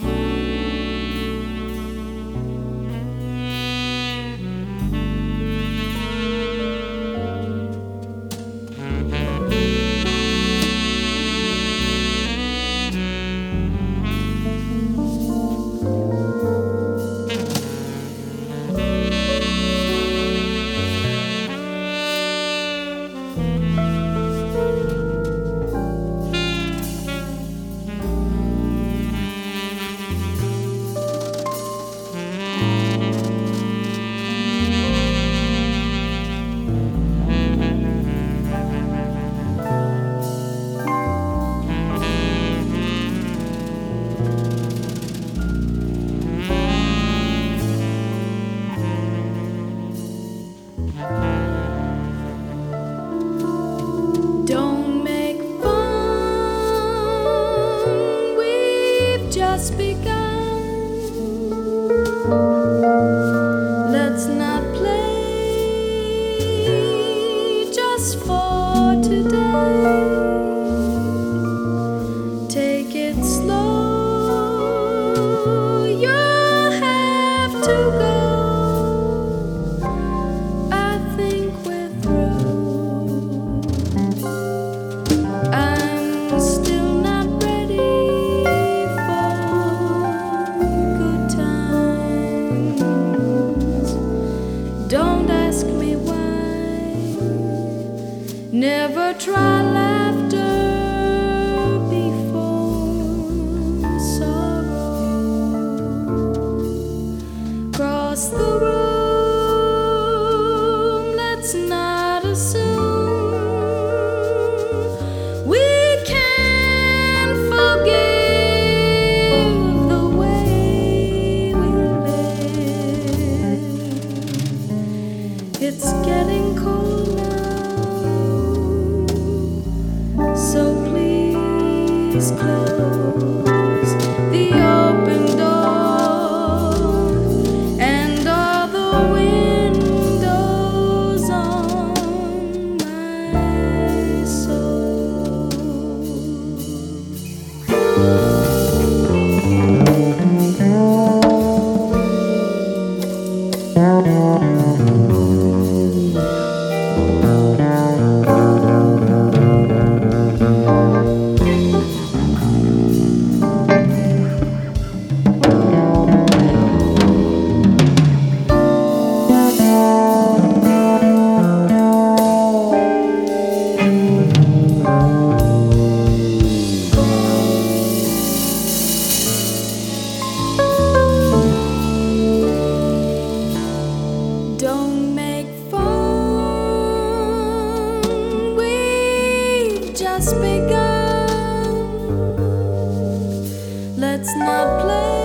Don't make fun, we've just begun. Let's not play just for today. Take it slow, you'll have to go. I think we're through. I'm still not ready for good times. Don't ask me why. Never try laughter before sorrow. Cross the room, let's not assume we can forgive the way we live. It's getting cold now, so please close the open door and all the windows on my soul. Don't make fun, we've just begun. Let's not play